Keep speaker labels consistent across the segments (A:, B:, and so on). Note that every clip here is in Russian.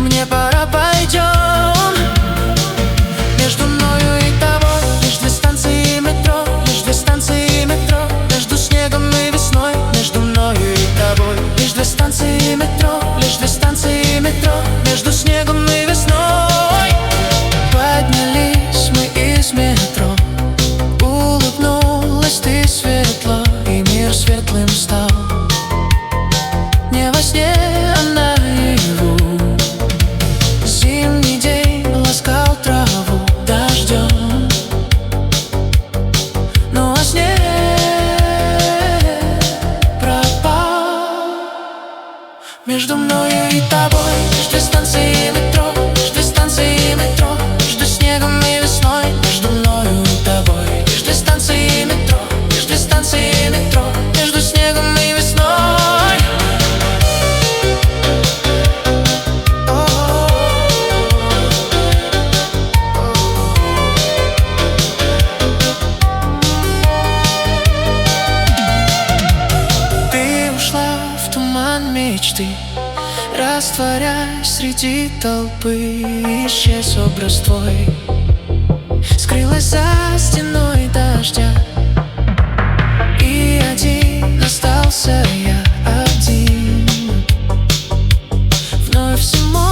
A: Мне пора, пойдем. Между мною и тобой лишь две станции метро, лишь две станции метро. Между снегом и весной, между мною и тобой лишь две станции метро, лишь две станции метро. Между снегом и весной. Поднялись мы из метро, улыбнулась ты светло, и мир светлым стал. Не во сне, а наяву. Зимний день ласкал траву дождем, но во сне пропал. Между мною и тобой лишь две станции метро, лишь две станции метро. Между снегом и весной, между мною и тобой лишь две станции метро, лишь две станции метро. Между снегом и весной. Ты ушла в туман мечты, растворяясь среди толпы. Исчез образ твой, скрылась за стеной дождя. И один остался я, один, вновь зимой.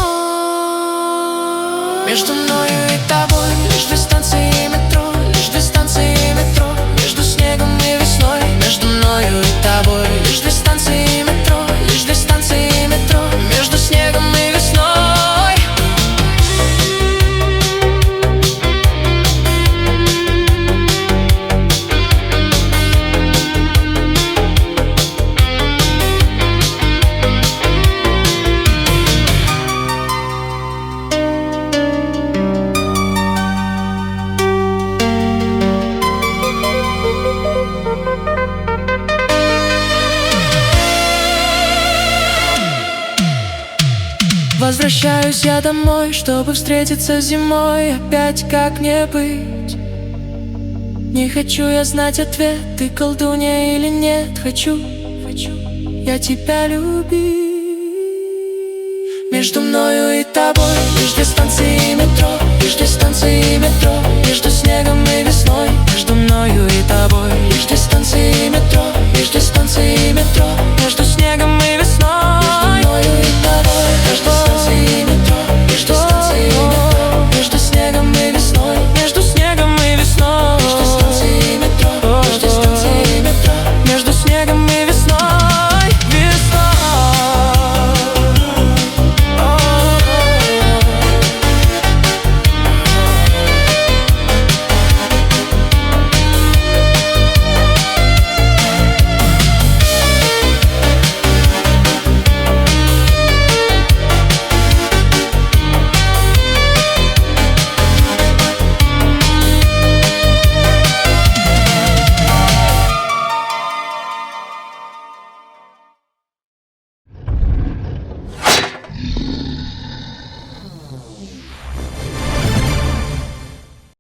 A: Между мною и тобой лишь две станции метро, лишь две станции метро. Между снегом и весной, между мною и тобой лишь две станции метро, лишь две станции метро. Между снегом и весной. Возвращаюсь я домой, чтобы встретиться зимой. Опять как не быть. Не хочу я знать ответ, ты колдунья или нет. Хочу я тебя любить. Между мною и тобой лишь две станции метро, лишь две станции метро. Между снегом и весной, между мною и тобой лишь две станции метро, лишь две станции метро. Между